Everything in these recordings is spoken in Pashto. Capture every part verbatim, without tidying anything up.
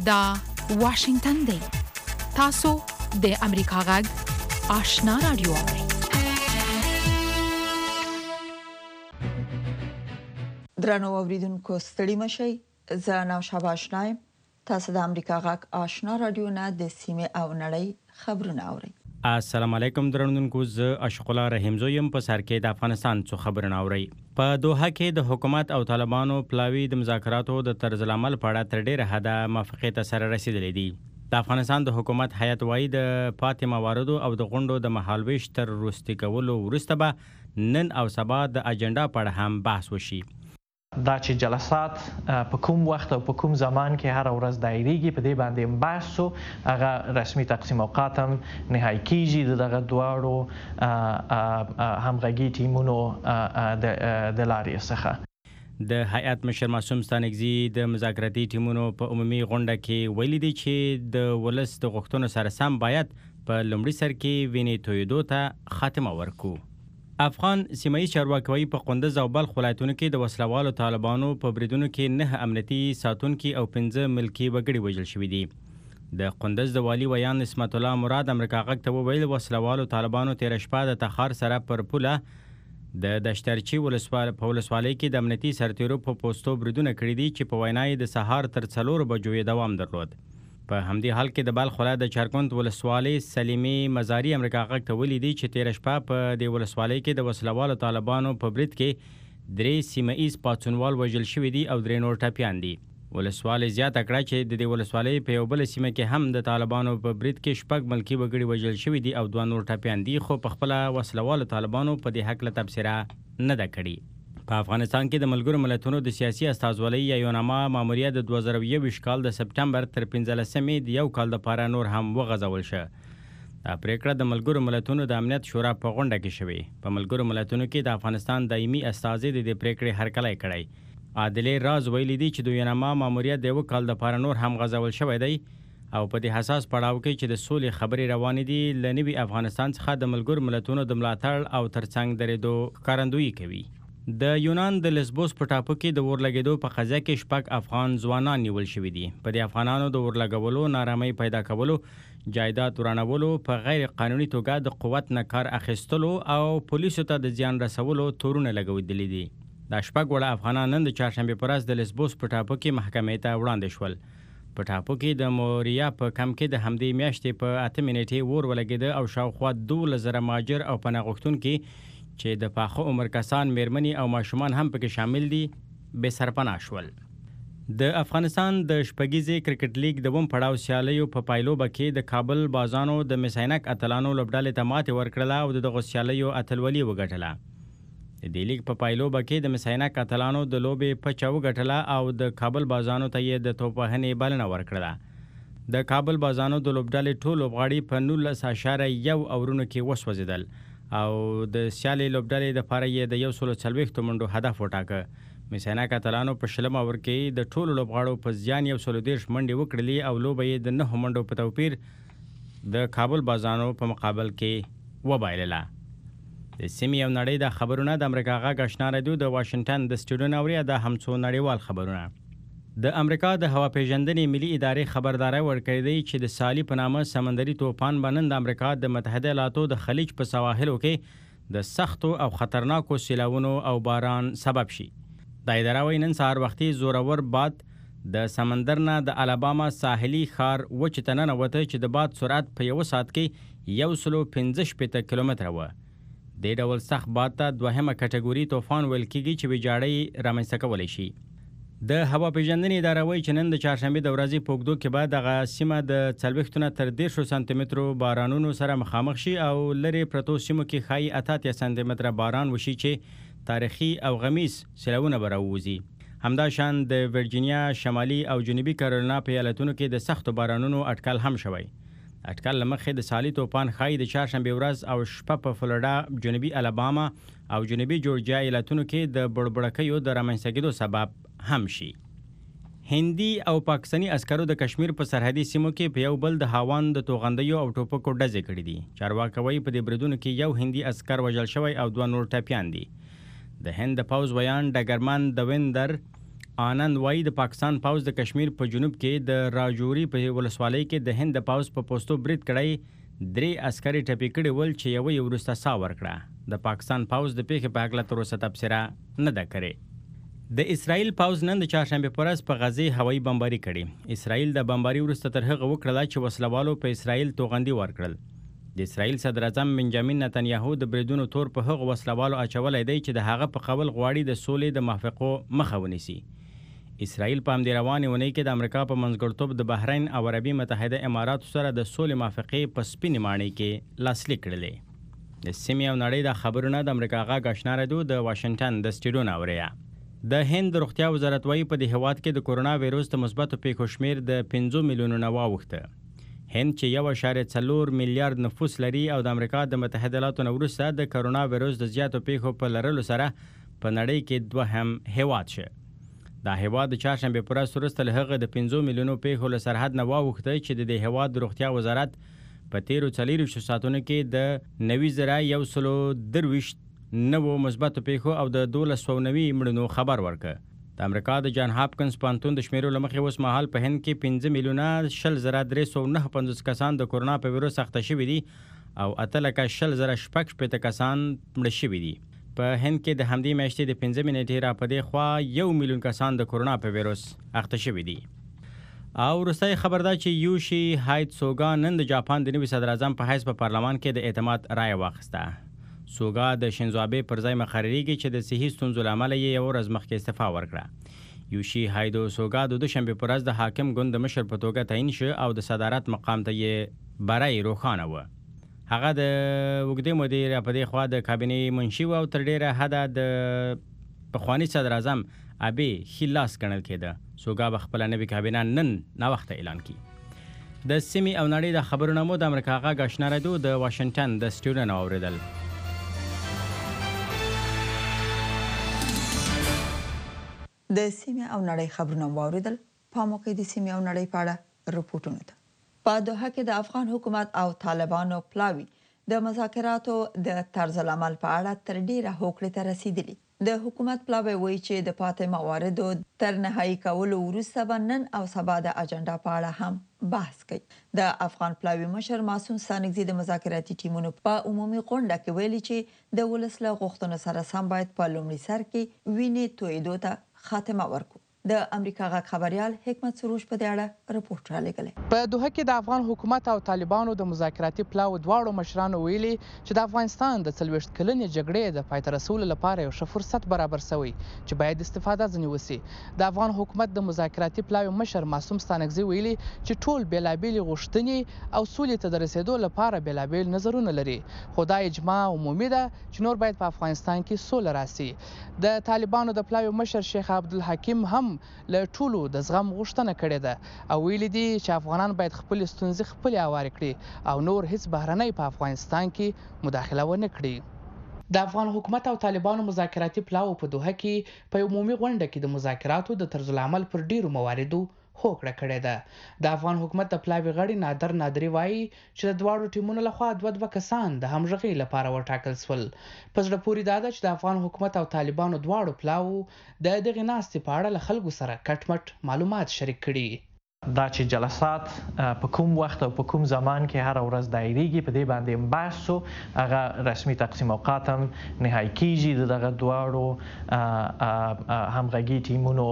دا واشنگتن دی. تاسو د امریکا غږ آشنا رادیو اورئ. درنو اوریدونکو ستړي مشئ. زه نوشابه آشنایم. تاسو د امریکا غږ آشنا رادیو نه د سیمې او نړۍ خبرونه اورئ. السلام علیکم درنونکو، زه اشق الله رحیم زویم په سر کې د افغانستان څخه خبرونه اورئ. په دوحه کې د حکومت او طالبانو پلاوی د مذاکراتو د طرز العمل په اړه تر ډیره حده موافقې ته سره رسیدلې دي. د افغانستان د حکومت هیئت وايي د پاتې مواردو او د غونډو د مهالویش تر وروستي کولو وروسته به نن او سبا د اجنډا په اړه هم بحث وشي. دا چې جلسات په کوم وخت او په کوم زمان کې هر ورځ دایریږي، په دې باندې بحث شو. هغه رسمي تقسیم اوقات هم نهایی کیږي د دغه دواړو همغږي ټیمونو د لارې څخه. د هیئت مشر معصوم ستانکزي د مذاکراتي ټیمونو په عمومي غونډه کې ویلي دي چې د ولس د غوښتنو سره سم باید په لومړي سر کې وینې تویدو ته خاتمه ورکړو. افغان سیمایي چارواکي په قندوز او بلخ ولایتونو کې د وسلوالو طالبانو په بریدونو کې نه امنیتي ساتونکي او پنځه ملکي وګړي وژل شوي دي. د قندوز د والي ویان اسمت الله مراد امریکا غږ ته وویل وسلوالو طالبانو تیر شپه د تخار سره پر پوله د دشترچی ولسوال په ولسوالۍ کې د امنیتي سرتیرو په پوسټو بریدونه کړي دي چې په وینای د سهار تر څلور بجو یې دوام درلود. په همدې حال کې د بلخ ولایت د چارکوند ولسوالۍ سلیمي مزاري امریکا غږ ته ویلي دي چې تیر شپه په دې ولسوالۍ کې د وسلوالو طالبانو په برید کې درې سیمه ایز پاڅونوال وژل شوي دي او درې نور ټپیان دي. ولسوالۍ زیاته کړه چې د دې ولسوالۍ په یو بل سیمه کې هم د طالبانو په برید کې شپږ ملکي وګړي وژل شوي دي او دوه نور ټپیان دي، خو په خپل وسلوالو طالبانو په دې حق له تبصره نه ده کړې. په افغانستان کې د ملګرو ملتونو د سیاسي استازولۍ یا یوناما ماموریت د دوه زره یوویشت کال د سپټمبر تر پنځلسمې د یو کال لپاره نور هم وغځول شو. دا پریکړه د ملګرو ملتونو د امنیت شورا په غونډه کې شوې. په ملګرو ملتونو کې د افغانستان دایمي استازي د دې پریکړې هرکلی کړی. عادلې راز ویلي دي چې د یوناما ماموریت د یو کال لپاره نور هم غځول شوی دی او په دې حساس پړاو کې چې د سولې خبرې روانې دي له نوي افغانستان څخه د ملګرو ملتونو د ملاتړ او ترڅنګ درېدو ښکارندویي کوي. د یونان د لسبوس په ټاپو کې د اورلګېدو په قضیه کې شپږ افغان ځوانان نیول شوي دي. په دې افغانانو د اورلګولو، نارامۍ پیدا کولو، جایداد ورانولو، په غیر قانوني توګه د قوت نه کار اخیستلو او پولیسو ته د زیان رسولو تورونه لګولي دي. دا شپږ وړه افغانان نن د چهارشنبې په ورځ د لسبوس په ټاپو کې محکمې ته وړاندې شول. په ټاپو کې د موریا په کم کې د همدې میاشتې په اتمې نیټې اور ولګېده او شاوخوا دولس زره مهاجر او پناه غوښتونکي چې د پاخه عمر کسان، میرمنې او ماشومان هم پکې شامل دي بې سرپناه شول. د افغانستان د شپږیزې کرکټ لیګ دوم پړاو سیالیو په پایلوبه کې د کابل بازانو د مسینک اتلانو لوبډلې ته ماتې ورکړله او د دغو سیالیو اتلولي وګټله. د دې لیګ په پایلوبه کې د مسینک اتلانو د لوبې پچه وګټله او د کابل بازانو ته یې د توپوهنې بلنه ورکړله. د کابل بازانو د لوبډلې ټول لوبغاړي په نولس اعشاریه یو اورونو کې وسوځېدل او د سیالي لوبډلې دپاره یې د یو سلو څلوېښتو منډو هدف وټاکه. مسینک اتلانو په شلم اوور کې د ټولو لوبغاړو په زیان یو سلو دېرش منډې وکړلې او لوبه یې د نهو منډو په توپیر د کابل بازانو په مقابل کې وبایلله. د سیمې او نړۍ د خبرونه د امریکا غږ آشنا رادیو د واشنګټن د سټوډیو نه اوري. دا هم څو نړیوال خبرونه. د امریکا د هوا پیژندنې ملي ادارې خبرداری ورکړې دی چې د سالی په نامه سمندري طوفان به نن د امریکا د متحده ایالاتو د خلیج په سواحلو کې د سختو او خطرناکو سیلاونو او باران سبب شي. دا اداره وايي نن سهار وختي زورور باد د سمندر نه د الاباما ساحلي ښار وچې ته ننوته چې د باد سرعت په یو ساعت کې یو سلو پنځه شپېته کیلومتره وه. دې ډول سخت باد ته دوهمه کټګوري طوفان ویل کېږي چې ویجاړۍ رامنځته کولی شي. د هوا پیژندنې اداره وایي چې نن د چهارشنبې د ورځې په اوږدو کې به دغه سیمه د څلوېښتو نه تر دېرشو سانتي مترو بارانونو سره مخامخ شي او لرې پرتو سیمو کې ښایي اته اتیا سانتي متره باران وشي چې تاریخي او غمیز سیلابونه به راووځي. همداشان د ورجینیا، شمالي او جنوبي کارولینا په ایالتونو کې د سختو بارانونو اټکل هم شوی. اټکل له مخې د سالي طوفان ښایي د چهارشنبې ورځ او شپه په فلوریډا، جنوبي الاباما او جنوبي جورجیا ایالتونو کې د بړبړکیو د رامنځته کېدو سبب هم شي. هندي او پاکستاني عسکرو د کشمیر په سرحدي سیمو کې په یو بل د هاوان د توغندیو او ټوپکو ډزې کړې دي. چارواکي وایي په دې بریدونو کې یو هندي عسکر وژل شوی او دوه نور ټپیان دي. د هند د پوځ ویان ډګرمن دویندر آنند وایي د پاکستان پوځ د کشمیر په جنوب کې د راجوري په ولسوالۍ کې د هند د پوځ په پوستو برید کړی درې عسکري ټپي کړي ول چې یوه یې وروسته ساه ورکړه. د پاکستان پوځ د پیښې په هکله تر اوسه تبصره نه ده کړې. د اسرائیل پوځ نن د چهارشنبې په ورځ په غزې هوایي بمباري کړې. اسرائیل د بمباري وروسته تر هغه وکړله چې وسلوالو په اسرائیل توغندي ورکړل. د اسرائیل صدر اعظم بنجامین نتنیاهو د بریدونو تور په هغو وسلوالو اچولی دی چې د هغه په قول غواړي د سولې د موافقو مخه ونیسي. اسرائیل په همدې روانې اونۍ کې د امریکا په منځګړتوب د بحرین او عربي متحده اماراتو سره د سولې موافقې په سپینې ماڼۍ کې لاسلیک کړلې. د سیمې او نړۍ د خبرونه د امریکا غږ آشنا راډیو د واشنګټن د سټډیو نه اوریا. د هند د روغتیا وزارت وایي په دې هیواد کې د کورونا وایروس د مثبتو پیښو شمېر د پنځو میلیونو نه واوښته. هند چې یو اعشاریه څلور میلیارډ نفوس لري او د امریکا د متحده ایالاتو نه وروسته د کورونا وایروس د زیاتو پیښو په لرلو سره په نړۍ کې دوهم هیواد شه. دا هیواد د چهارشنبې په ورځ وروسته له هغه د پنځو میلیونو پیښو له سرحد نه واوښته چې د دې هیواد د روغتیا وزارت په تیرو څلېرویشتو ساعتونو کې د نوي زره یو سلو درویشت نوو مثبتو پیښو او د دولس سوه نوي مړینو خبر ورکړ. د امریکا د جان هاپکنز پوهنتون د شمیرو له مخې اوس مهال په هند کې پنځه میلیونه شل زره درې سوه نهه پنځوس کسان د کورونا په ویروس اخته شوي دي او اته لکه شل زره شپږ شپېته کسان مړه شوي دي. په هند کې د همدې میاشتې د پنځه نیټې را په دې خوا یو میلیون کسان د کورونا په ویروس اخته شوي دي. او وروستی خبر ده چې یوشي هایت سوګا نن د جاپان د نوي صدر اعظم په حیث په پارلمان کې د اعتماد رایه واخیسته. سوګا د شینزو آبې پر ځای مقرریږي چې د صحي ستونزو له امله یې یوه ورځ مخکې استعفا ورکړه. یوشي هایدو سوګا د دوشنبې په ورځ د حاکم ګوند د مشر په توګه تعیین شو او د صدارت مقام ته یې بری روښانه وه. هغه د اوږدې مودې په دې خوا د کابینې منشي و او تر ډیره حده د پخواني صدر اعظم ابې ښي لاس ګڼل کېده. سوګا به خپله نوې کابینه نن ناوخته اعلان کړي. د سیمې او نړۍ د خبرونه مو د امریکا غږ آشنا راډیو د واشنګټن د سټډیو نه واورېدل. د سیمې او نړۍ خبرونه واورېدل. په موقع د سیمې او نړۍ په اړه رپورټونه ته په دوحه کې د افغان حکومت او طالبانو پلاوی د مذاکراتو د طرز العمل په اړه تر ډیره هوکړې ته رسیدلي. د حکومت پلاوی وایي چې د پاتې مواردو تر نهایي کولو وروسته به نن او سبا د اجنډا په اړه هم بحث کوي. د افغان پلاوی مشر معصوم ستانکزي د مذاکراتي ټیمونو په عمومي غونډه کې ویلي چې د ولس له غوښتنو سره سم باید په لومړي سر کې وینې تویېدو ته خاتمه ورکړو. د امریکا غږ خبريال حکمت سروش په دې اړه رپورټ را لېږلی. په دوحه کې د افغان حکومت او طالبانو د مذاکراتي پلاو دواړو مشرانو ویلي چې د افغانستان د څلوېښت کلنې جګړې د پای ته رسولو لپاره یو ښه فرصت برابر شوی چې باید استفاده ځنې وشي. د افغان حکومت د مذاکراتي پلاو مشر معصوم ستانکزي ویلي چې ټول بېلابېلې غوښتنې او سولې ته د رسېدو لپاره بېلابېل نظرونه لري، خو دا اجماع عمومي ده چې نور باید په افغانستان کې سوله راسي. د طالبانو د پلاو مشر شیخ عبدالحکیم هم له ټولو د زغم غوښتنه کړې ده او ویلي دي چې افغانان باید خپلې ستونزې خپلې هوارې کړي او نور هیڅ بهرنی په افغانستان کې مداخله ونه کړي. د افغان حکومت او طالبانو مذاکراتي پلاو په دوحه کې په عمومي غونډه کې د مذاکراتو د طرز العمل پر ډیرو مواردو هوکړه کړې ده. د افغان حکومت د پلاوي غړي نادر نادري وایي چې د دواړو ټیمونو لخوا دوه دوه کسان د همغږۍ لپاره وټاکل شول. په زړه پورې دا ده چې د افغان حکومت او طالبانو دواړو پلاوو د دغې ناستې په اړه له خلکو سره کټ مټ معلومات شریک کړي. دا چې جلسات په کوم وخت او په کوم زمان کې هر ورځ دایریږي په دې باندې بحث شو. هغه رسمي تقسیم اوقات هم نهایي کیږي د دغه دواړو همغږي ټیمونو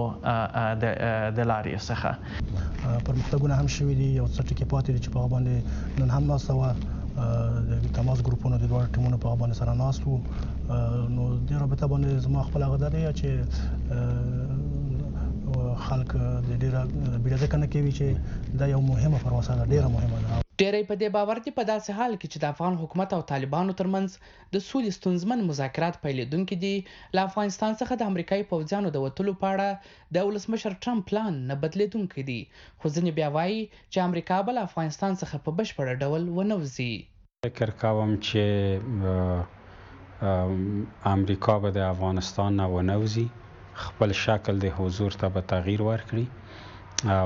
د لارې څخه. پرمختګونه هم شوي دي، یو څه ټکي پاتې دي چې په هغه باندې نن هم ناسته وه. د تماس ګروپونو د دواړو ټیمونو په هغه باندې سره ناست وو. نو دې رابطه باندې زما خپل هغه دا دی چې خلک د ډیره بیړه ځکه نه کوي چې دا یو مهمه پروسه ده، ډیره مهمه ده. ډیری په دې باور دي په داسې حال کې چې د افغان حکومت او طالبانو ترمنځ د سولې ستونزمن مذاکرات پیلېدونکي دي. له افغانستان څخه د امریکایي پوځیانو د وتلو په اړه د ولسمشر ټرمپ پلان نه بدلېدونکی دی، خو ځینې بیا وایي چې امریکا به له افغانستان څخه په بشپړه ډول ونه وځي. فکر کوم چې امریکا به د افغانستان نه ونه وځي، خپل شکل د حضور ته به تغییر ورکړي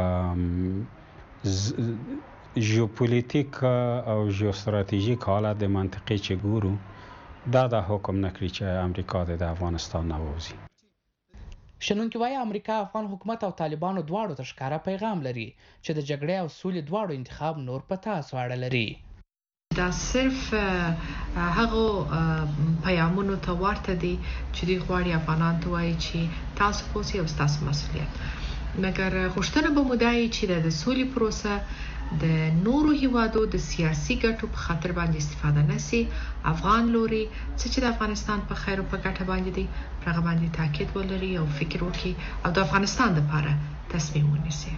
او ژیوپولیتیک او ژیوستراتیژیک حالت د منطقې چې ګورو دا د حکم نه کړي چې امریکا د افغانستان نه ووځي. شنونکي وایي امریکا افغان حکومت او طالبانو دواړو ته ښکاره پیغام لري چې د جګړې او سولې دواړو انتخاب نور په تاسو اړه لري. دا صرف هغه پیامونو ته ورته دي چې دوی غواړي افغانان ته وایي چې تاسو پوسي او تاسو مسؤلیت. مګر غوښتنه به مو دا وي چې د سولې پروسه د نورو هیوادو د سیاسي ګټو په خاطر باندې استفاده نشي. افغان لوري چې د افغانستان په خیر او په ګټه باندې دي پر هغه باندې تاکید ولري او فکر وکړي او د افغانستان لپاره تصمیم ونیسي.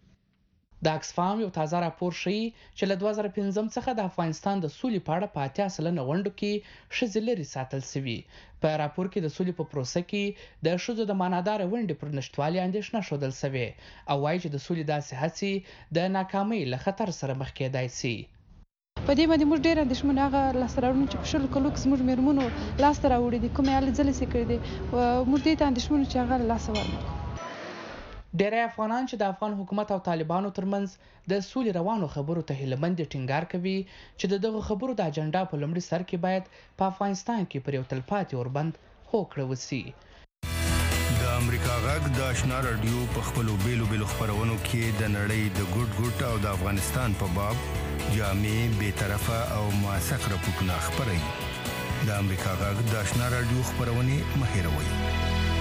د اکسفام یو تازه راپور ښیي چې له دوه زره پنځم څخه د افغانستان د سولې په اړه په اتیا سلنه غونډو کې ښځې لرې ساتل شوي. په راپور کې د سولې په پروسه کې د ښځو د معناداره ونډې پر نشتوالي اندېښنه ښودل شوې او وایي چې د سولې داسې هڅې د ناکامۍ له خطر سره مخ کېدای شي. په دې باندې موږ ډېر اندېښمن هغه لاسته راوړنې چې په شلو کلو کې زموږ مېرمنو لاسته راوړي دي، کومې هلې ځلې چې کړي دي، موږ دې ته اندېښمن چې هغه له لاسه ورنکړو. ډیری افغانان چې د افغان حکومت او طالبانو ترمنځ د سولې روانو خبرو ته هیلهمند ټینګار کوي چې د دغه خبرو د اجنډا په لومړي سر کې باید په افغانستان کې پر یو تلپاتې اوربند هوکړه وسي. د امریکا غږ د آشنا رادیو په خپلو بیلو بیلو خپرونو کې د نړۍ د ګوټ ګوټ او د افغانستان په باب جامع، بېطرفه او موثق راپورټونه خپروي. د امریکا غږ د آشنا رادیو خپرونې مه هېروئ.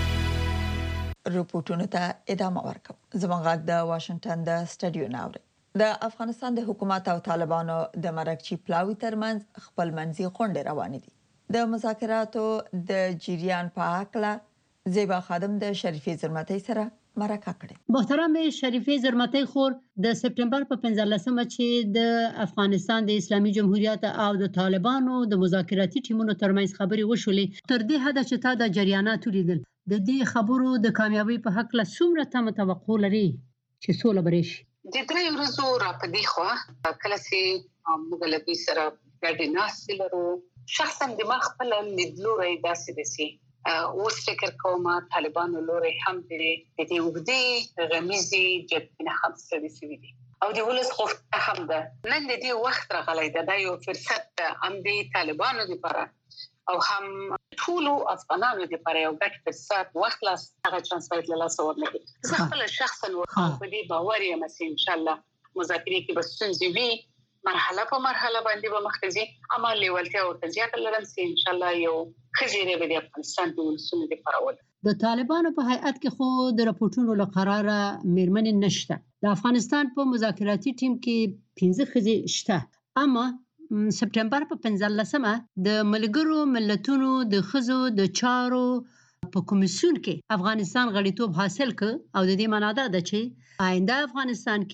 رپورټونو ته ادامه ورکوم. زموږ غږ د واشنگټن د سټډیو نه اوري. د افغانستان د حکومت او طالبانو د مرکچی پلاوي ترمنځ خپل منځي غونډې روانې دي. د مذاکراتو د جریان په هکله زیبا خادم د شریفې زرمتۍ سره مرکه کړې. محترم شریفې زرمتۍ خور، د سپټمبر په پنځلسمه چې د افغانستان د اسلامي جمهوریت او د طالبانو د مذاکراتي ټیمونو ترمنځ خبرې وشولې، تر دې حده چې تا د جریانات ولیدل، د دې خبرو د کامیابی په حق له څومره تمه توقع لري چې سوله به راشي؟ د درې ورځو راپدې خو کله چې موږ له دوی سره ګډې ناستې لرو، شخصا د ما خپل لیدلوری داسې دی چې اوس فکر کوم طالبانو لوري هم د دې وګړي غمیزي جدي هم ستړي شوي دي او د ولس خوښه هم ده. نن د دې وخت راغلی ده، دا یو فرصت هم د طالبانو لپاره او هم ټول افغانانو لپاره یو ګټ فرصت وخت لاس هغه چانس باید له لاسه ورنکړي. زه خپل شخصا په دې باور یم چې ان شاء الله مذاکرې کې به ستونزې وي، مرحله په مرحله باندې به مخکې ځي، اما لیوالتیا ورته زیاته لرم چې ان شاء الله یو ښه زیری به د افغانستان د ولسونو لپاره ولري. د طالبانو په هیئت کې خو د راپورټونو له قراره میرمنې نشته. د افغانستان په مذاکراتي ټیم کې پنځه ښځې شته، اما سپټمبر په پنځلسمه د ملګرو ملتونو د ښځو د چارو په کمیسیون کې افغانستان غړیتوب حاصل کړ او د دې معنا دا ده چې آینده افغانستان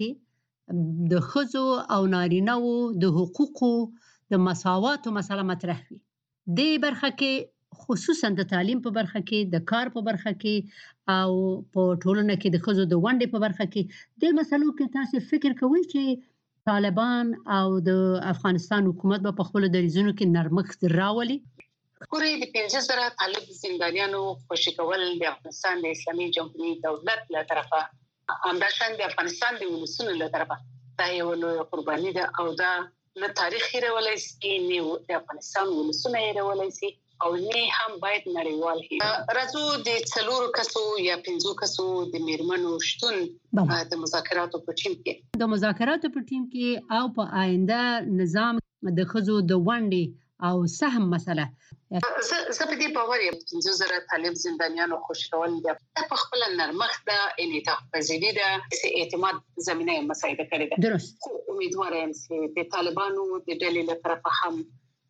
کې د ښځو او نارینه‌وو د حقوقو د مساواتو مسله مطرح وي. دې برخه کې خصوصا د تعلیم په برخه کې، د کار په برخه کې او په ټولنه کې د ښځو د ونډې په برخه کې د مسلو کې تاسو فکر کوئ چې طالبان او د افغانستان حکومت به په خپل دریځونو کې نرمښت راولي؟ ګورئ، د پنځه زره طالب زندانیانو خوشي کول د افغانستان د اسلامي جمهوریت دولت له طرفه همداشان د افغانستان د ولسونو له طرفه دا یو لویه قرباني ده او دا نه تاریخ هیرولی شي، نه د افغانستان ولسونه هیرولی شي او نه هم باید نړیوال هي. راځو د څلورو کسو یا پنځو کسو د میرمنو شتون د مذاکراتو په ټیم کې د مذاکراتو په ټیم کې او په آینده نظام د ښځو د ونډې او سهم مسله. زه زه په دې باور یم پنځه زره طالب زندانیانو خوشي کول د په خپل نرمښت ده، انعطاف پذیري ده، اعتماد زمینه مساعده کړې ده. درست. خو امیدواره یم چې د طالبانو د ډلې له طرفه هم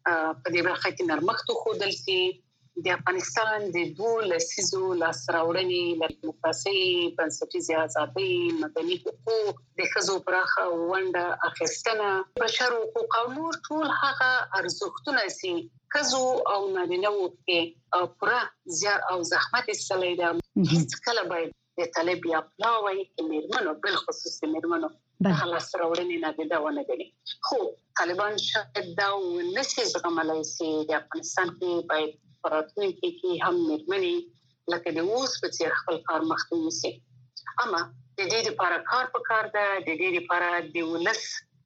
په دې برخه کې نرمښت وښودل شي. د افغانستان د دوه لسیزو لاسته راوړنې لکه دیموکراسي، بنسټیزې ازادۍ، مدني حقوق، د ښځو پراخه ونډه اخیستنه، بشر حقوق او نور ټول هغه ارزښتونه چې ښځو او نارینه‌وو کې پوره زیار او زحمت ایستلی ده، هېڅکله باید د طالب یا پلاوی کې میرمنو بالخصوص د میرمنو دغه لاسته راوړنې نادیده ونه ګڼي. خو طالبان شاید دا ونشي زغملی چې د افغانستان کې باید په راتلونکي کې هم میرمنې لکه د اوس په څېر خپل کار مخته یوسي. اما د دې لپاره کار پکار ده، د دې لپاره د ولس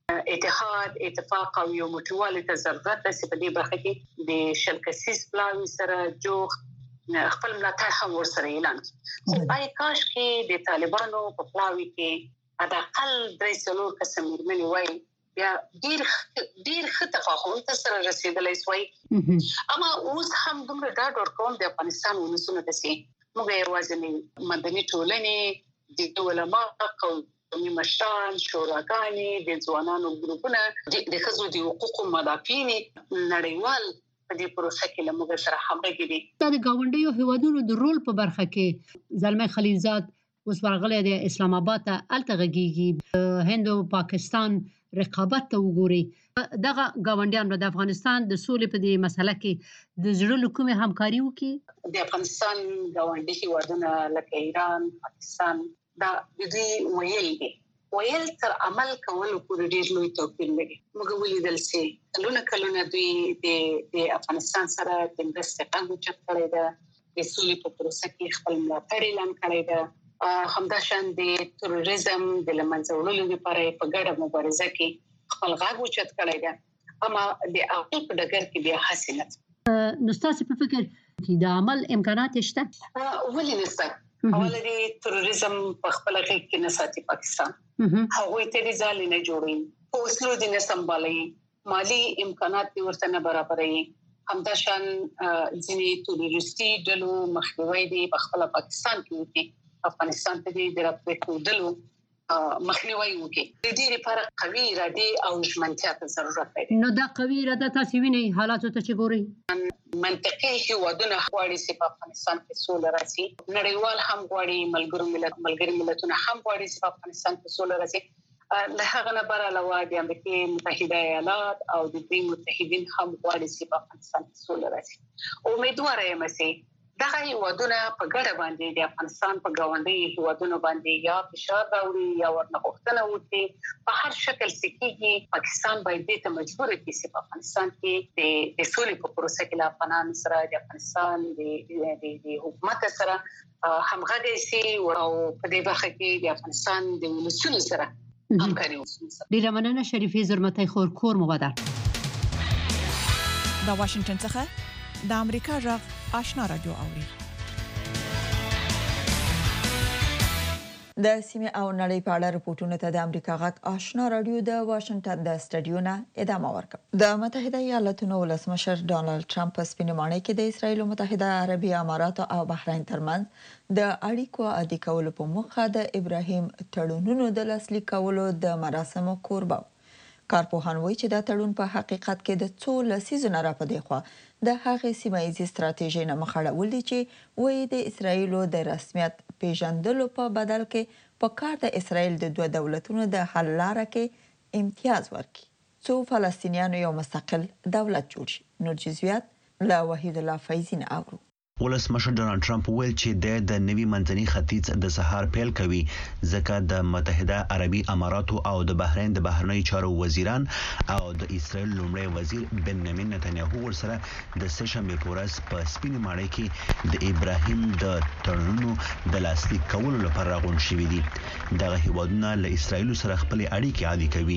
اتحاد، اتفاق او یو موټیوالي ته ضرورت ده چې په دې برخه کې د شل کسیز پلاوي سره جوخت خپل ملاتړ هم ورسره اعلان کړ خو پای کاش کې د طالبانو په پلاوي کې د اقل درې څلور قسم مېرمنې وای بیا ډیر ډیر ښه تفاهم ته سره رسیدلای شوی اما اوس هم دومره ډاډ ورکوم د افغانستان ولسونو ته سي موږ یوازې مدني ټولنې د علماء قومي مشران شوراګانې د ځوانانو ګروپونه د ښځو د حقوقو مدافعین نړیوال په دې پروسه کې له موږ سره همغږي دي د ګاونډیو هیوادونو د رول په برخه کې زلمه خلیلزاد اوس ورغلی د اسلام آباد ته التغږیږي هند او پاکستان رقابت ته وګوري دغه ګاونډیان د افغانستان د سولې په دې مسله کې د زړه لکومه همکاري وکړي د افغانستان ګاونډي هیوادونه لکه ایران پاکستان دا د دې ویل دي ویل تر عمل کولو پورې ډیر لوی توپیر لري موږ ولیدل چې کلونه کلونه دوی د افغانستان سره د مرستې ټینګ چت کړی ده د سولې په پروسه کې خپل ملاتړ اعلان کړی ده همداشان د تروریزم د لمنځه لپاره په ګډه مبارزه کې خپل غږ اوچت کړی دی اما د عقل په ډګر کې بیا حسنت نو تاسو په فکر کې د عمل امکانات شته ولې نشته اوله د تروریزم په خپل غږ کې نه ساتي پاکستان هغه ته ځال نه جوړي اوسلو د نه سمبالي مالی امکانات ورته نه برابرې همداشان ځینې تروریستي ډلو مخنیوي دی په خپل پاکستان کې وکړي افغانستان ته د راپورټ ودلو مخنیوي وکړي د دې لپاره قوي اراده او ژمنتیا ته ضرورت دی نو دا قوي اراده تاسو وینئ حالاتو ته چې ګوري منطقي هیوادونه غواړي چې په افغانستان کې سوله راشي نړیوال هم غواړي ملګرو ملت ملګری ملتونه هم غواړي چې په افغانستان کې سوله راشي له هغه نه بر علاوه د امریکا متحده ایالات او د دې متحدین هم غواړي چې په افغانستان کې سوله راشي امیدوار یم چې دغه هیوادونه په ګډه باندې د افغانستان په ګاونډي هیوادونو باندې یا فشار راوړي یا ورنه غوښتنه وکړي په هر شکل سکیږي پاکستان باید دې ته مجبور کړي چې په افغانستان کې د د سولې په پروسه کې له افغانانو سره د افغانستان د د حکومت سره همغږي شي او په دې برخه کې د افغانستان د ولسونو سره همکاري وکړي. ډیره مننه شریفې زرمتای خور کور مبادر د واشنگټن څخه د امریکا غږ آشنا رادیو اوري د سیمه او نړۍ په اړه راپورټونه ته د امریکا غږ آشنا رادیو د واشنگټن د سټډیو نه ادامه ورکړه. د متحده ایالاتونو ولسمشر ډانلډ ټرمپ په سپینمانه کې د اسرایل متحده عربي امارات او بحرین ترمنځ د اړیکو عادي کولو په موخه د ابراهیم تړونونو د لاسلیک کولو د مراسمو کوربه. کارپوهان وایي چې دا تړون په حقیقت کې د څو لسیزو نه راپدې خو د هغې سیمایي ستراتیژي نه مخاړول دي چې وایي د اسرایل د رسمیت پیژندلو په بدل کې په کار د اسرایل د دوه دولتونو د حل لاره کې امتیاز ورکړي څو فلسطینیانو یو مستقل دولت جوړ شي. نور جزئیات له وحید الله فیضین اورو. ولسمشر ډانلډ ټرمپ ویل چې د نوي منځني ختیځ د سهار پیل کوي ځکه د متحده عربي اماراتو او د بحرین د بهرنی چارو وزیران او د اسرایل لومړی وزیر بنیامین نتنیاهو ورسره د سهشنبه په ورځ په سپینې ماڼۍ کې د ابراهیم د تړونونو د لاسلیک کولو لپاره راغونډ شوي دي. دغه هیوادونه له اسرایل سره خپل اړیکې عادي کوي.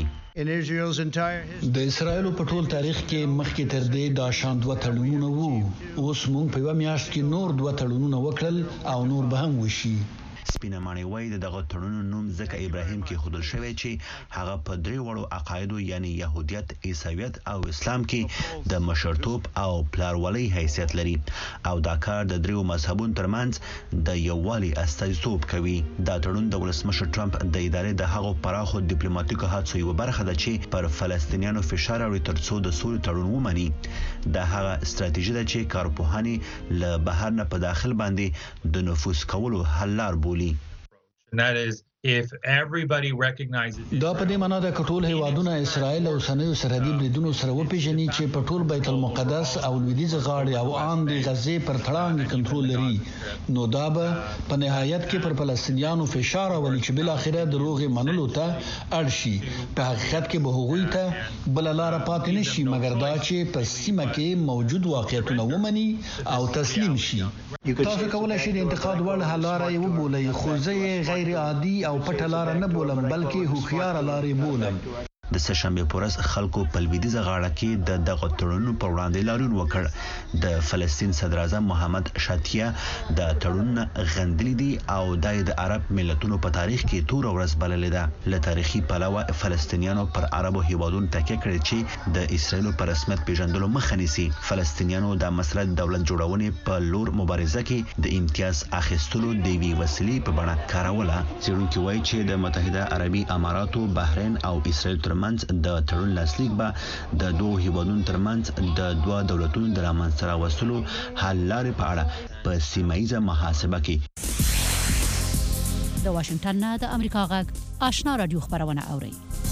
د اسرایل په ټول تاریخ کې مخکې تر دې دا شان دوه تړونونه وو. اوس موږ په یو میاشت کې نور دوه تړونونه وکړل او نور به هم وشي. سپینه ماڼۍ وایي د دغه تړونونو نوم ځکه ابراهیم کې خودل شوی چې هغه په درې وړو عقایدو یعنی يهودیت، عیسویت او اسلام کې د مشرتوب او پلارولۍ حیثیت لري او دا کار د دریو مذهبونو ترمنځ د یووالي استازیتوب کوي. دا تړون د ولسمشر ټرمپ د ادارې د هغو پراخو ډیپلوماټیکو هڅو یوه برخه ده چې پر فلسطینیانو فشار راوړي ترڅو د سولې تړون ومني. دا هغه ستراتیژي ده چې کارپوهانې له بهر نه په داخل باندې د نفوذ کولو حل لار بولي. And that is, if everybody recognizes دا په دې معنا ده چې ټول هیوادونه اسرائیل او سنوي سرحدي بریدونو سره وپیژني چې په ټول بیت المقدس او لویدیځ غاړې او عام د غزې پر تړاندې کنټرول لري نو دا به په نهایت کې پر فلسطینیانو فشار راولي چې بل اخره د روغې منلو ته اړ شي. په حقیقت کې به هغوی ته بل لار پاتې نشي مګر دا چې په سیمه کې موجود واقعیتونه ومني او تسلیم شي. تاسو کولای شئ د انتقاد وړ حل لاره یې وبولئ خو زه یې غیر عادي او پټه لاره نه بولم بلکې هوښیار لارې بولم. د سشنبه پورس خلکو په لویدیځه غاړه کې د دغه تړون پر وړاندې لاریون وکړ. د فلسطین صدر اعظم محمد شاتیه د تړون غندلي دي او د عرب ملتونو په تاریخ کې تور ورځ بللې ده. له تاریخي پلوه فلسطینیانو پر عربو هیوادونو تکیه کړې چې د اسرایل پر رسمیت پیژندلو مخه نیسي. فلسطینیانو د مسله دولت جوړونې په لور مبارزه کې د امتیاز اخیستلو د وی وسیلې په بڼه کاروله. څېړونکي وایي چې د متحده عربي اماراتو، بحرین او اسرائیل ترمنځ د تړون لاسلیک به د دوه هیوادونو ترمنځ د دوه دولتونو د رامنځته راوستلو حل لارې په اړه په سیمه ییزه محاسبه کې. د واشنگټن نه د امریکا غږ آشنا رادیو خبرونه اوري.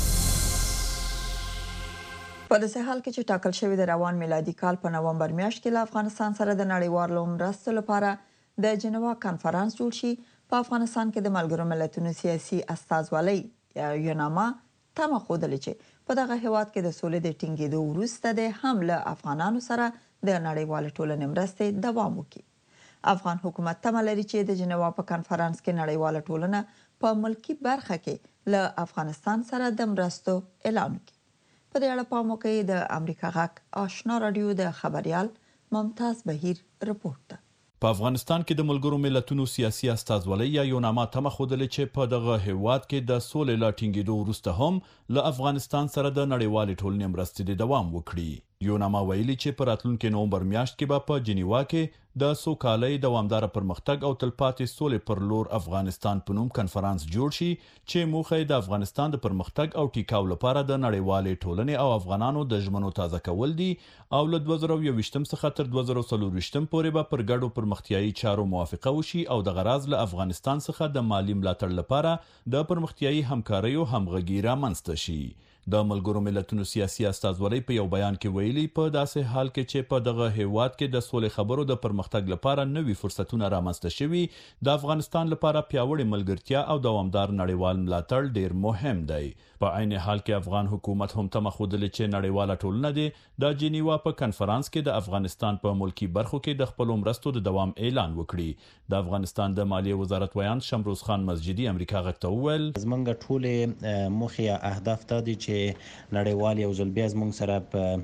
په داسې حال کې چې ټاکل شوی د روان میلادي کال په نومبر میاشت کې له افغانستان سره د نړیوالو مرستو لپاره د جنیوا کانفرنس جوړ شي. په افغانستان کې د ملګرو ملتونو سیاسي استازولۍ یا یوناما تمه ښودلې چې په دغه هیواد کې د سولې د ټینګېدو وروسته د هم له افغانانو سره د نړیوال ټولنې مرستې دوام وکړي. افغان حکومت تمه لري چې د جنیوا په کانفرنس کې نړیوال ټولنه په ملکی برخه کې له افغانستان سره د مرستو اعلان وکړي. په دې اړه پام وکړئ. د امریکا غږ آشنا رادیو د خبريال ممتاز بهیر رپورټ ده. په افغانستان کې د ملګرو ملتونو سیاسي استازولۍ یا یوناما تمه ښودلې چې په دغه هیواد کې د سولې لا ټینګېدو وروسته هم له افغانستان سره د نړیوالې ټولنې مرستې د دوام وکړي. یوناما ویلي چې په راتلونکي نومبر میاشت کې به په جنیوا کې د سوکالۍ، دوامدار پرمختګ او تلپاتې سولې پر لور افغانستان په نوم کنفرانس جوړ شي چې موخه یې د افغانستان د پرمختګ او ټیکاو لپاره د نړیوالې ټولنې او افغانانو د ژمنو تازه کول دي او له دوه زره یوویشتم څخه تر دوه زره څلورویشتم پورې به پر ګډو پرمختیایي چارو موافقه وشي او د غرض له افغانستان څخه د مالی ملاتړ لپاره د پرمختیایي همکاریو همغږي رامنځته شي. د ملګرو ملتونو سیاسي استازولۍ په یو بیان کې ویلي په داسې حال کې چې په دغه هیواد کې د سولې خبرو د پرمختګ لپاره نوي فرصتونه رامنځته شوي، د افغانستان لپاره پیاوړې ملګرتیا او دوامدار نړیوال ملاتړ ډیر مهم دی. په عین حال کې افغان حکومت هم تمه ښودلې چې نړیواله ټولنه دې د جنیوا په کنفرانس کې د افغانستان په ملکی برخو کې د خپلو مرستو د دوام اعلان وکړي. د افغانستان د مالیې وزارت ویان شمروز خان مسجدي امریکا غږ ته وویل زمونږ ټولې موخې اهداف ته دي چې نړیوال یو ځل بیا زموږ سره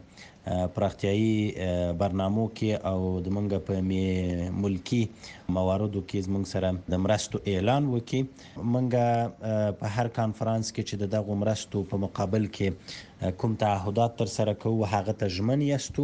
په پراختیایي برنامو کې او د منګه په ملکی مواردو کې زموږ سره د مرستو اعلان وکړي. منګه په هر کانفرنس کې چې د دغه مرستو په مقابل کې کوم تعهدات تر سره کوو هغه ته ژمن یاستو.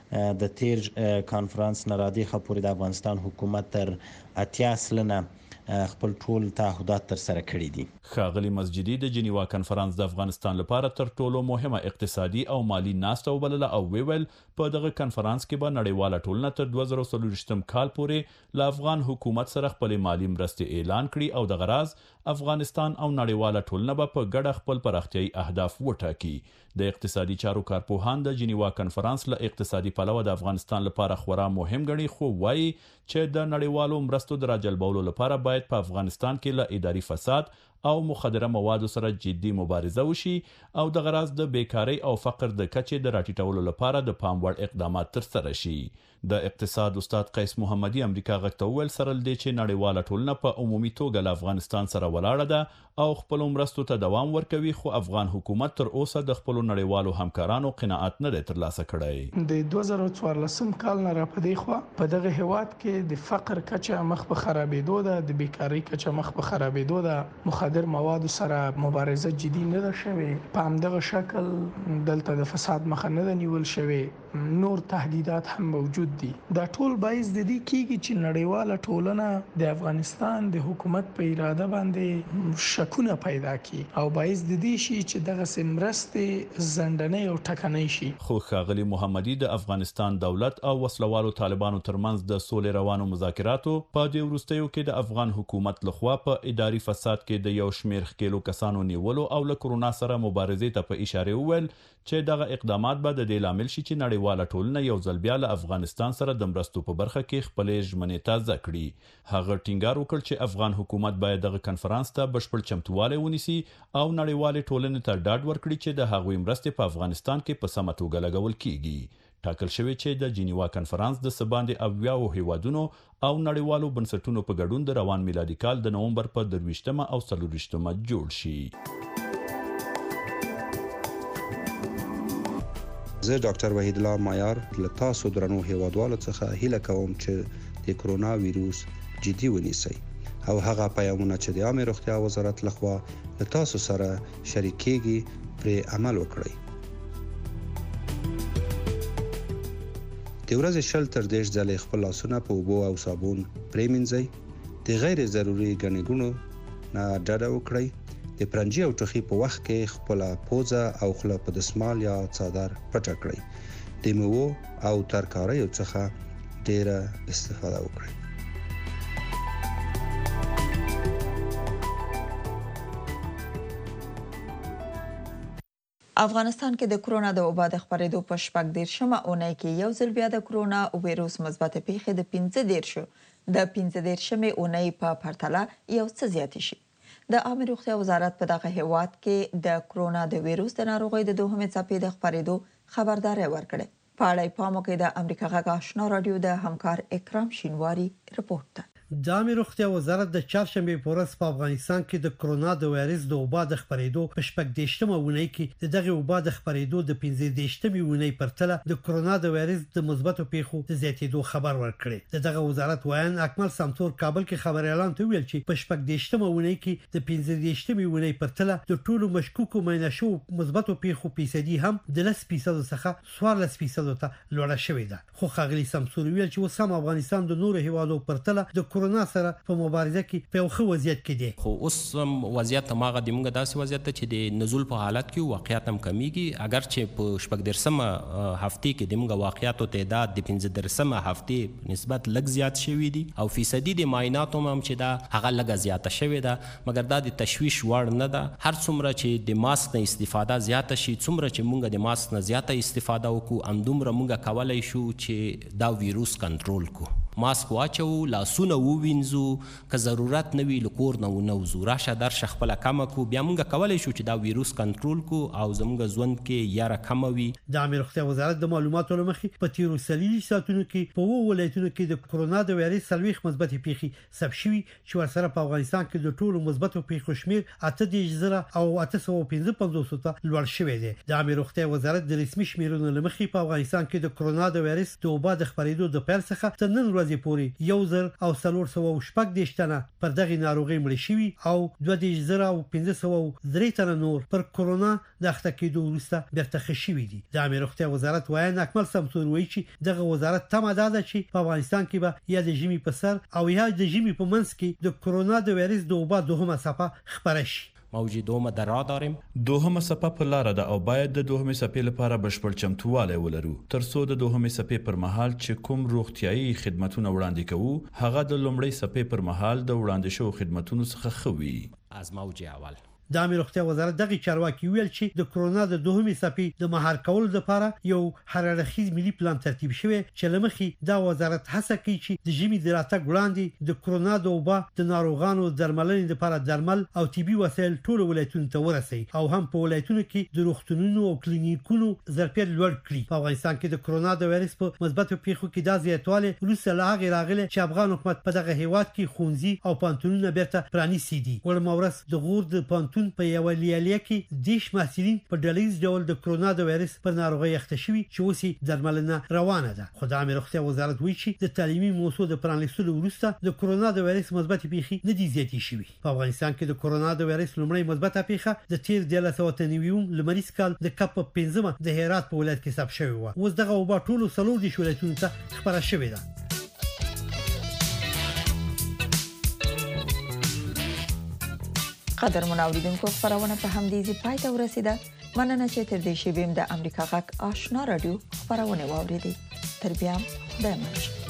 د تیر کانفرنس نه راځي خپوري د افغانستان حکومت تر اتیا سلنه خپل ټول تعهدات تر سره کړی دي. ښاغلي مسجدي د جنیوا کنفرانس د افغانستان لپاره تر ټولو مهمه اقتصادي او مالی ناسته وبلله او ویل په دغه کنفرانس کې به نړیواله ټولنه تر دوه زره څلورویشتم کال پورې له افغان حکومت سره خپل مالی مرستې اعلان کړي او د غرض افغانستان او نړیواله ټولنه به په ګډه خپل پراختیایي اهداف وټاکي. د اقتصادي چارو کارپوهان د جنیوا کنفرانس له اقتصادي پلوه د افغانستان لپاره خورا مهم ګڼي، خو وایي چې د نړیوالو مرستو د راجلبولو لپاره باید په افغانستان کې له اداري فساد او مخدره موادو سره جدي مبارزه وشي او د غرض د بیکاری او فقر د کچې د راټیټولو لپاره د پام وړ اقدامات ترسره شي. د اقتصاد استاد قیس محمدي امریکا غږ ته وویل سره لدې چې نړیواله ټولنه په عمومي توګه له افغانستان سره ولاړه ده او خپل مرستو ته دوام ورکوي، خو افغان حکومت تر اوسه د خپل نړیوالو همکارانو قناعت نه ترلاسه کړی. د دوه زره څوارلسم کال نه را پدې خو په دغه هیواد کې د فقر کچه مخ په خرابېدو ده، د بیکاری کچه مخ په خرابېدو ده، مخدر مواد سره مبارزه جدي نه ده شوې، په همدغه شکل دلته د فساد مخه نه ده نیول شوې، نور تهدیدات هم موجود دي. دا ټول باعث د دې کیږي چې نړیواله ټولنه د افغانستان د حکومت په اراده باندې شکونه پیدا کړي او باعث د دې شي چې دغه سمرستې زندنې او ټکنۍ شي. خو ښاغلي محمدي د افغانستان دولت او وسلوالو طالبانو ترمنځ د سولې روانو مذاکراتو په دې وروستیو کې د افغان حکومت لخوا په اداري فساد کې د یو شمېر ښکېلو کسانو نیولو او له کرونا سره مبارزې ته په اشاره وویل چې دغه اقدامات به د دې لامل شي چې نړیواله ټولنه یو ځل بیا له افغانستان سره د مرستو په برخه کې خپلې ژمنې تازه کړي. هغه ټینګار وکړ چې افغان حکومت باید دغه کنفرانس ته بشپړ چمتووالی ونیسي او نړیوالې ټولنې ته ډاډ ورکړي چې د هغوی مرستې په افغانستان کې په سمه توګه لګول کیږي. ټاکل شوی چې د جنیوا کنفرانس د سباندې اویاو هیوادونو او نړیوالو بنسټونو په ګډون د روان میلادي کال د نومبر په درویشتمه او څلورویشتمه جوړ شي. زه ډاکټر وحید الله مایار له تاسو درنو هیوادوالو څخه هیله کوم چې د کرونا ویروس جدي ونیسئ او هغه پیغامونه چې د عامه روغتیا وزارت لخوا له تاسو سره شریکېږي پرې عمل وکړئ. د ورځې شل تر دېرش ځلې خپل لاسونه په اوبو او صابون پرېمنځئ. د غیر ضروري ګڼې ګوڼو نه ډډه وکړئ. د پرنجي او ټوخي په وخت کې خپله پوزه او خوله په دسمال یا څادر پټه کړئ. د میوو او ترکاریو څخه ډیره استفاده وکړئ. افغانستان کې د کرونا د وبا د خپرېدو په شپږ دېرشمه اونۍ کې یو ځل بیا د کرونا ویروس مثبت پیښې د پنځه دېرشو د پنځه دېرشمې اونۍ په پرتله یو څه زیاتې شي. د عامه روغتیا وزارت په دغه هیواد کې د کرونا د ویروس د ناروغۍ د دوهمې څپې د خپرېدو خبرداری ورکړې. په اړه پام وکړئ. د امریکا غږ آشنا رادیو د همکار اکرام شینواری رپورټ ده. د عامه روغتیا وزارت د چهارشنبه په ورځ په افغانستان کې د کرونا د وایرس د وبا د خپرېدو په شپږ دېرشمه اونۍ کې د دغه وبا د خپرېدو د پنځه دېرشمې اونۍ پرتله د کرونا د وایرس د مثبتو پیښو د زیاتېدو خبر ورکړي. د دغه وزارت وایان اکمل سمسور کابل کې خبري اعلان ته ویل چې په شپږ دېرشمه اونۍ کې د پنځه دېرشمې اونۍ پرتله د ټولو مشکوکو معاینه شو مثبتو پیښو فیصدي هم د لس فیصد څخه څوارلس فیصد ته لوړه شوې ده. خو خغلی سمسور ویل چې اوس هم افغانستان د نورو هیوادو پرتله د کرونا سره په مبارزه کې په خو وضعیت کې دي. خو اوس وضعیت ماغه د موږ داسې وضعیت چې د نزول په حالت کې واقعیت هم کمیږي. اگر چې په شپږ دېرشمه هفته کې د موږ واقعیاتو تعداد د پنځه دېرشمه هفته نسبت لږ زیات شوی دي او فیصدي د معایناتو هم چې دا هغه لږ زیاته شوی ده، مګر دا د تشویش وړ نه ده. هر څومره چې د ماسک نه استفاده زیاته شي، څومره چې موږ د ماسک نه زیاته استفاده وکړو، همدومره موږ کولای شو چې دا ویروس کنټرول کړو. ماسک واچو، لاسونه ووینځو، که ضرورت نه وي له کور نه ونوځو، راشه درشه خپله کمه کړو، بیا موږ کولی شو چې دا ویروس کنټرول کړو او زموږ ژوند کې یاره کمه وي. د عامه روغتیا وزارت د معلوماتو له مخې په تیرو څلوېښتو ساعتونو کې په اووه ولایتونو کې د کرونا د وایرس څلوېښت مثبتې پیښې ثبت شوي چې ورسره په افغانستان کې د ټولو مثبتو پیښو شمېر اته دېرش زره او اته سوه پنځه پنځوس ته لوړ شوی دی. د عامه روغتیا وزارت د رسمي شمېرونو له مخې په افغانستان کې د کرونا د وایرس د وبا د خپرېدو د پیل څخه تر نن ورځې پورې یو زر او څلور سوه شپږ دېرش تنه پر دغه ناروغي مړ شوي او دوه دېرش زره او پنځه سوه درې تنه نور پر کرونا د اخته کېدو وروسته بیرته ښه شوي دي. د عامه روغتیا وزارت وایي اکمل سمسور وایي چې دغه وزارت تمه ده چې په افغانستان کې به یا د ژمي په سر او یا د ژمي په منځ کې د کرونا د وایرس د وبا دوهمه څپه خپره شي. موجی دومه در راه داریم. دوهمه څپه په لار ده او باید د دوهمې څپې لپاره بشپړ چمتووالی ولرو ترڅو د دوهمې څپې پر مهال چې کوم روغتیايي خدمتونه وړاندې کوو هغه د لومړۍ څپې پر مهال د وړاندې شوو خدمتونو څخه ښه وي. از موج اول د عامه روغتیا وزارت دغه چارواکي ویل چې د کرونا د دوهمې څپې د مهار کولو لپاره یو هررخیز ملي پلان ترتیب شوی چې لمخې دا وزارت هڅه کوي چې د ژمي د راتګ وړاندې د کرونا د وبا د ناروغانو درملنې لپاره درمل او طبي وسایل ټول ولایتونو ته ورسي او هم په ولایتونو کې د روغتونونو او کلینیکونو ظرفیت لوړ کړي. په افغانستان کې د کرونا د وایرس په مثبتو پیښو کې دا زیاتوالی وروسته له هغې راغلی چې افغان حکومت په دغه هیواد کې ښوونځي او پوهنتونونه بیرته پرانیستي دي. وړمه ورځ د غور د پوهنتون په یو لیالیا کې دیش محصلین په ډلهیز ډول د کرونا د وایرس پر ناروغۍ اخته شوي چې اوس درملنه روانه ده. خو د عامه روغتیا وزارت وایي چې د تعلیمي موضوع د پرانیستلو وروسته د کرونا د وایرس مثبتې پیښې نه دي زیاتې شوي. په افغانستان کې د کرونا د وایرس لومړی مثبته پیښه د تیر دیارلس سوه اته نوي لمریز کال د کب په پنځمه د هرات په ولایت کې ثبت شوې وه. اوس دغه وبا ټولو څلور دېرش ولایتونو ته خپره شوې ده. قدر منوریدونکو خبرونه په همدې ځای پای ته ورسیده. مننه چې تر دې شی بیم د امریکا غږ آشنا رادیو خبرونه واوریدي. تر بیا د